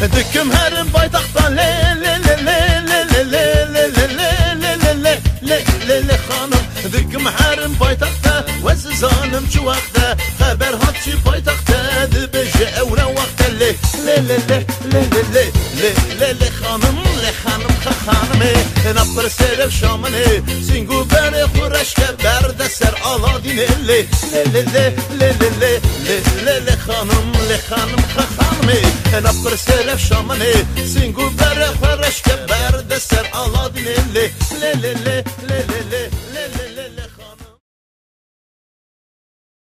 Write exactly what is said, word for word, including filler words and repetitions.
Düküm herim paytaxtda le le le le le le le le le le le le le le le hanım. Düküm herim paytaxtda ve sizanım şu vakte haber hatçı paytaxtda dibece evre vakte le le le le le le le le le le hanım le hanım ha hanım napır seref şamını singu beni kureşke berde ser aladin le le le le le le le le le le hanım le hanım ha hanım napır seref şamını singu beni kureşke berde ser aladin le le le le le le le